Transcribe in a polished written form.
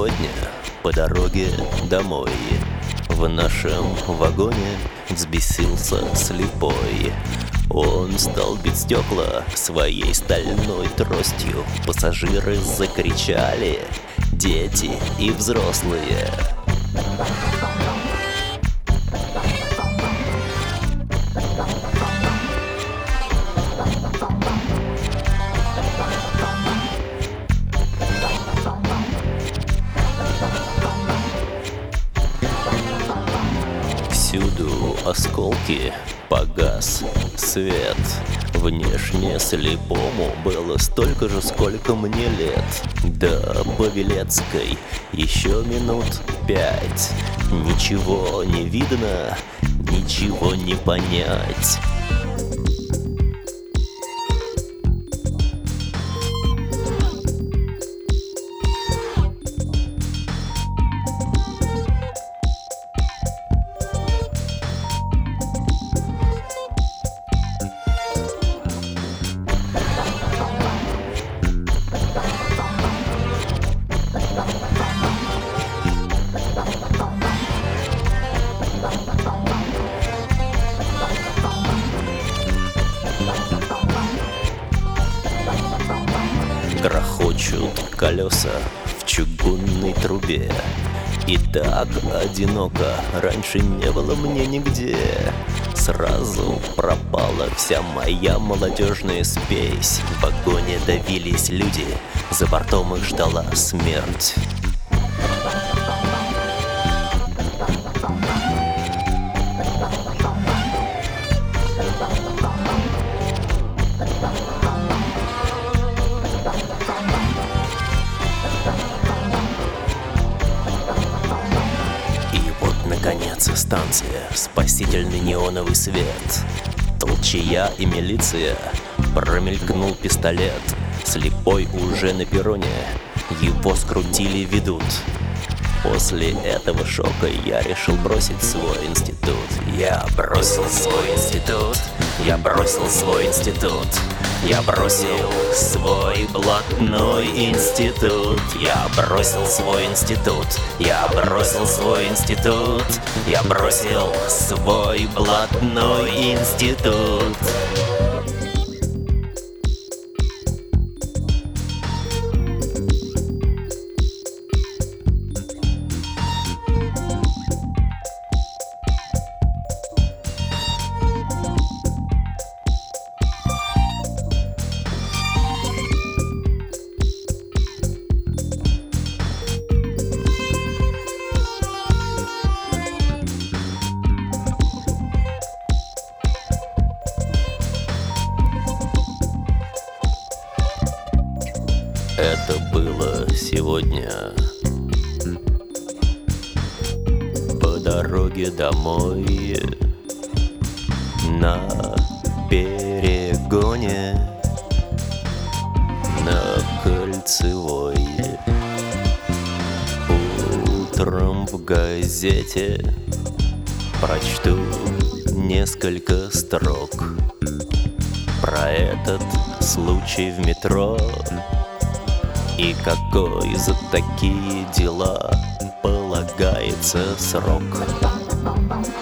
Сегодня по дороге домой в нашем вагоне взбесился слепой. Он стал бить стекла своей стальной тростью. Пассажиры закричали, дети и взрослые. Всюду осколки, погас свет. Внешне слепому было столько же, сколько мне лет. До Павелецкой еще минут 5. Ничего не видно, ничего не понять. Грохочут колеса в чугунной трубе. И так одиноко раньше не было мне нигде. Сразу пропала вся моя молодежная спесь. В вагоне давились люди, за бортом их ждала смерть. Наконец, станция, спасительный неоновый свет. Толчая и милиция, промелькнул пистолет. Слепой уже на перроне, его скрутили, ведут. После этого шока я решил бросить свой институт. Я бросил свой институт, я бросил свой институт. Я бросил свой блатной институт. Я бросил свой институт. Я бросил свой институт. Я бросил свой блатной институт. Это было сегодня по дороге домой на перегоне на Кольцевой. Утром в газете прочту несколько строк про этот случай в метро. И какой за такие дела полагается срок.